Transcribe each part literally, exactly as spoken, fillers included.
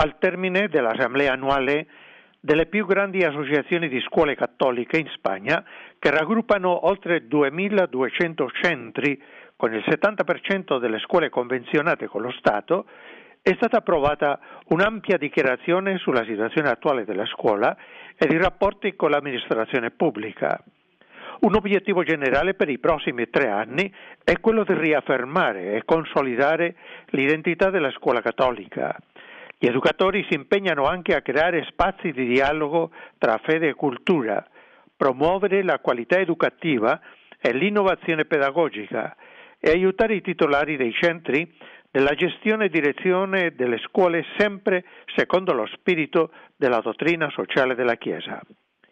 al termine dell'assemblea annuale delle più grandi associazioni di scuole cattoliche in Spagna, che raggruppano oltre duemiladuecento centri con il settanta per cento delle scuole convenzionate con lo Stato, è stata approvata un'ampia dichiarazione sulla situazione attuale della scuola ed i rapporti con l'amministrazione pubblica. Un obiettivo generale per i prossimi tre anni è quello di riaffermare e consolidare l'identità della scuola cattolica. Gli educatori si impegnano anche a creare spazi di dialogo tra fede e cultura, promuovere la qualità educativa e l'innovazione pedagogica e aiutare i titolari dei centri nella gestione e direzione delle scuole sempre secondo lo spirito della dottrina sociale della Chiesa.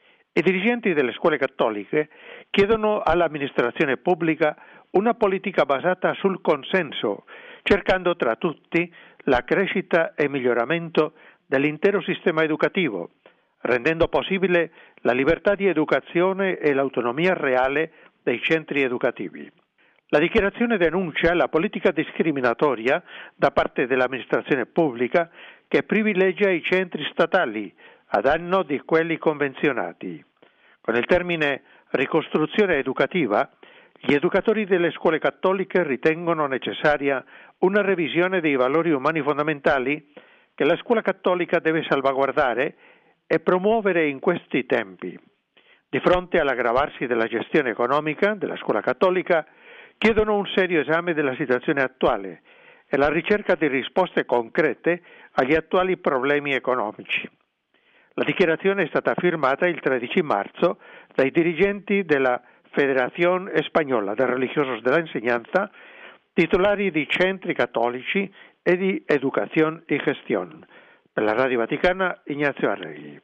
I dirigenti delle scuole cattoliche chiedono all'amministrazione pubblica una politica basata sul consenso, cercando tra tutti la crescita e miglioramento dell'intero sistema educativo, rendendo possibile la libertà di educazione e l'autonomia reale dei centri educativi. La dichiarazione denuncia la politica discriminatoria da parte dell'amministrazione pubblica che privilegia i centri statali a danno di quelli convenzionati. Con il termine ricostruzione educativa, gli educatori delle scuole cattoliche ritengono necessaria una revisione dei valori umani fondamentali che la scuola cattolica deve salvaguardare e promuovere in questi tempi. Di fronte all'aggravarsi della gestione economica della scuola cattolica, chiedono un serio esame della situazione attuale e la ricerca di risposte concrete agli attuali problemi economici. La dichiarazione è stata firmata il tredici marzo dai dirigenti della Federación Española de Religiosos de la Enseñanza, titolari di centri cattolici e di Educación y Gestión. Per la Radio Vaticana, Ignazio Arregui.